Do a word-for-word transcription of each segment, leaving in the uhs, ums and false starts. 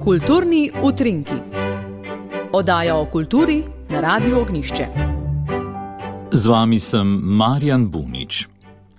Kulturni utrinki. Oddaja o kulturi na Radiu Ognjišče. Z vami sem Marjan Bunič.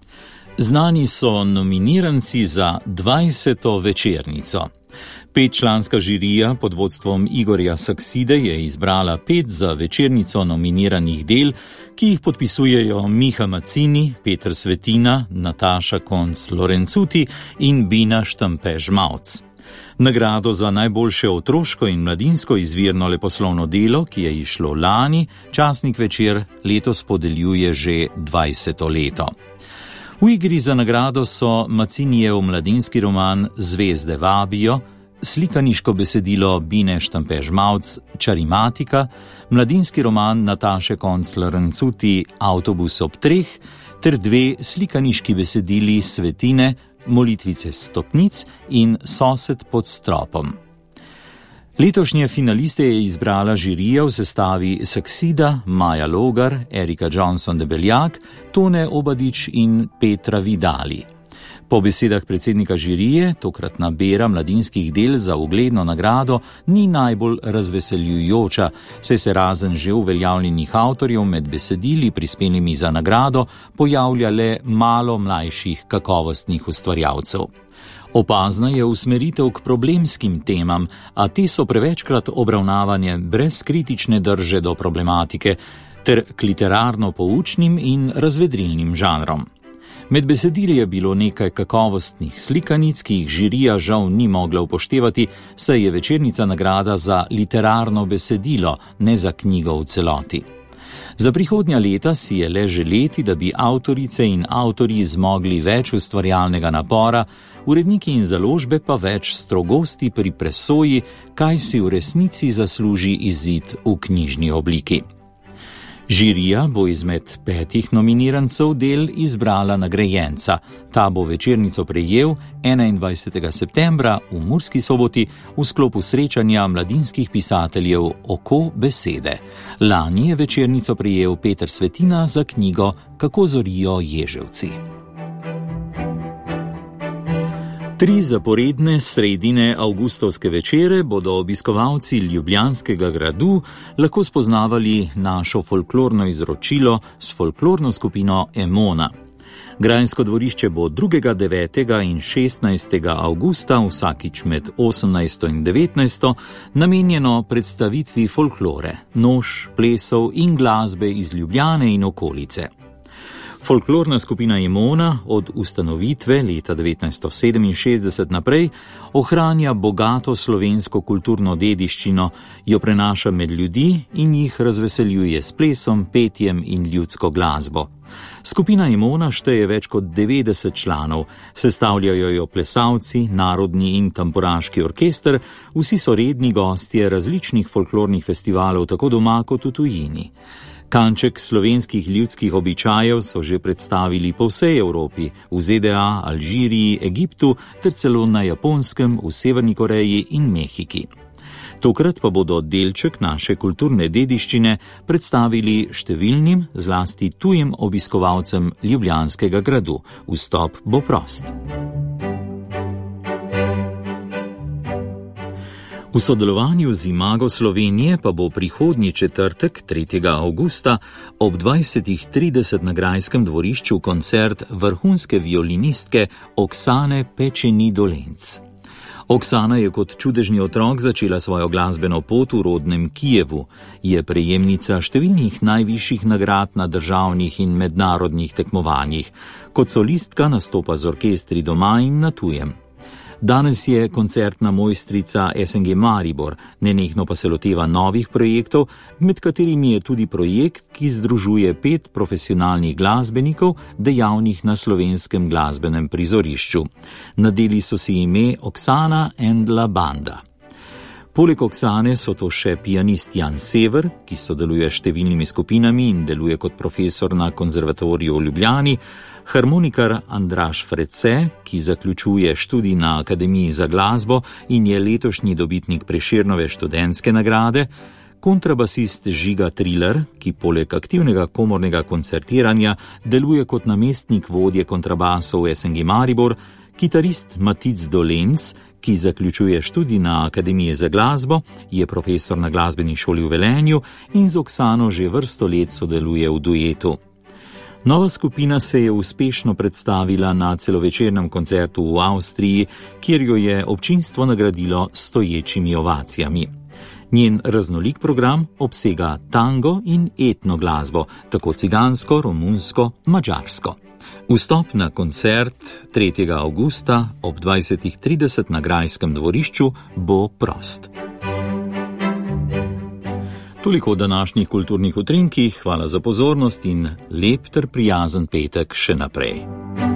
Znani so nominiranci za dvajseto večernico. Petčlanska žirija pod vodstvom Igorja Sakside je izbrala pet za večernico nominiranih del, ki jih podpisujejo Miha Macini, Peter Svetina, Nataša Konc-Lorencuti in Bina Štampe-Žmavc. Nagrado za najboljše otroško in mladinsko izvirno leposlovno delo, ki je izšlo lani, časnik Večer letos podeljuje že dvajseto leto. V igri za nagrado so Macinijev mladinski roman Zvezde vabijo, slikaniško besedilo Bine Štampe-Žmavc Čarimatika, mladinski roman Nataše Konc-Lorencuti Avtobus ob treh ter dve slikaniški besedili Svetine Molitvice stopnic in Sosed pod stropom. Letošnje finaliste je izbrala žirija v sestavi Saksida, Maja Logar, Erika Johnson-Debeljak, Tone Obadič in Petra Vidali. Po besedah predsednika žirije, tokratna bera mladinskih del za ugledno nagrado ni najbolj razveseljujoča, saj se razen že uveljavljenih avtorjev med besedili prispelimi za nagrado pojavlja le malo mlajših kakovostnih ustvarjalcev. Opazna je usmeritev k problemskim temam, a te so prevečkrat obravnavanje brez kritične drže do problematike ter k literarno poučnim in razvedrilnim žanrom. Med besedili je bilo nekaj kakovostnih slikanic, ki jih žirija žal ni mogla upoštevati, saj je večernica nagrada za literarno besedilo, ne za knjigo v celoti. Za prihodnja leta si je le želeti, da bi avtorice in avtorji zmogli več ustvarjalnega napora, uredniki in založbe pa več strogosti pri presoji, kaj si v resnici zasluži izid v knjižni obliki. Žirija bo izmed petih nominirancev del izbrala nagrajenca. Ta bo večernico prejel enaindvajsetega septembra v Murski Soboti v sklopu srečanja mladinskih pisateljev Oko besede. Lani je večernico prejel Peter Svetina za knjigo Kako zorijo ježevci. Tri zaporedne sredine avgustovske večere bodo obiskovalci Ljubljanskega gradu lahko spoznavali našo folklorno izročilo s folklorno skupino Emona. Grajinsko dvorišče bo drugega, devetega in šestnajstega avgusta, vsakič med osemnajsto in devetnajsto, namenjeno predstavitvi folklore, noš, plesov in glasbe iz Ljubljane in okolice. Folklorna skupina Emona od ustanovitve leta devetnajststo sedeminšestdeset naprej ohranja bogato slovensko kulturno dediščino, jo prenaša med ljudi in jih razveseljuje s plesom, petjem in ljudsko glasbo. Skupina Emona šteje več kot devetdeset članov, sestavljajo jo plesalci, narodni in tamburaški orkester, vsi so redni gostje različnih folklornih festivalov tako doma kot v tujini. Kanček slovenskih ljudskih običajev so že predstavili po vsej Evropi, v Z D A, Alžiriji, Egiptu ter celo na Japonskem, v Severni Koreji in Mehiki. Tokrat pa bodo delček naše kulturne dediščine predstavili številnim, zlasti tujim obiskovalcem Ljubljanskega gradu. Vstop bo prost. V sodelovanju z Imago Slovenije pa bo prihodnji četrtek, tretjega avgusta, ob dvajsetih trideset na Grajskem dvorišču koncert vrhunske violinistke Oksane Pečeni-Dolenc. Oksana je kot čudežni otrok začela svojo glasbeno pot v rodnem Kijevu, je prejemnica številnih najvišjih nagrad na državnih in mednarodnih tekmovanjih, kot solistka nastopa z orkestri doma in na tujem. Danes je koncertna mojstrica S N G Maribor, nenehno pa se loteva novih projektov, med katerimi je tudi projekt, ki združuje pet profesionalnih glasbenikov, dejavnih na slovenskem glasbenem prizorišču. Nadeli so si ime Oksana and La Banda. Poleg Oksane so to še pianist Jan Sever, ki sodeluje s številnimi skupinami in deluje kot profesor na konzervatoriju v Ljubljani, harmonikar Andraž Frece, ki zaključuje študij na Akademiji za glasbo in je letošnji dobitnik Prešernove študentske nagrade, kontrabasist Žiga Triler, ki poleg aktivnega komornega koncertiranja deluje kot namestnik vodje kontrabasov S N G Maribor, kitarist Matic Dolenc, ki zaključuje študij na Akademiji za glasbo, je profesor na glasbeni šoli v Velenju in z Oksano že vrsto let sodeluje v duetu. Nova skupina se je uspešno predstavila na celovečernem koncertu v Avstriji, kjer jo je občinstvo nagradilo s stoječimi ovacijami. Njen raznolik program obsega tango in etno glasbo, tako cigansko, romunsko, madžarsko. Vstop na koncert tretjega avgusta ob dvajset trideset na Grajskem dvorišču bo prost. Toliko o današnjih kulturnih utrinkih, hvala za pozornost in lep ter prijazen petek še naprej.